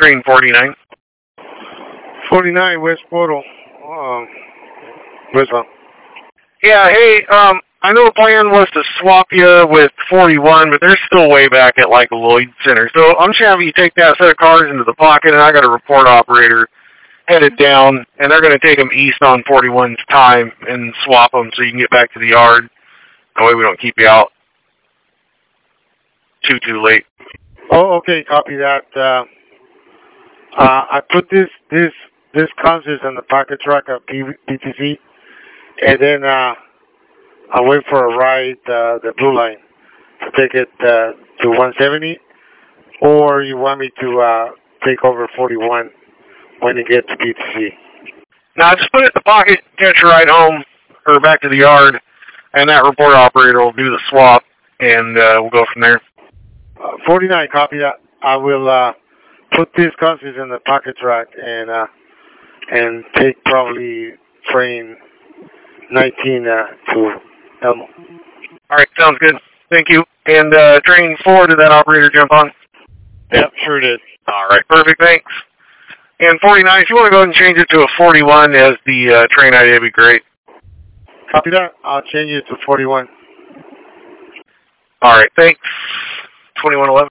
Train 49. 49 West Portal. Westbound. Yeah, hey, I know the plan was to swap you with 41, but they're still way back at, like, Lloyd Center. So I'm just having you take that set of cars into the pocket, and I got a report operator headed down, and they're going to take them east on 41's time and swap them so you can get back to the yard. That way we don't keep you out too late. Oh, okay, copy that. I put this consist on the pocket track of PTC, and then I wait for a ride, the blue line, to take it to 170, or you want me to take over 41 when you get to PTC? Now, just put it in the pocket, catch a ride home, or back to the yard, and that report operator will do the swap, and we'll go from there. 49, copy that. I will put this consist in the pocket track and take probably train 19 to Elmo. All right, sounds good. Thank you. And train 4, did that operator jump on? Yep, sure did. All right, perfect, thanks. And 49, if you want to go ahead and change it to a 41 as the train ID, that'd be great. Copy that. I'll change it to 41. All right, thanks. 2111.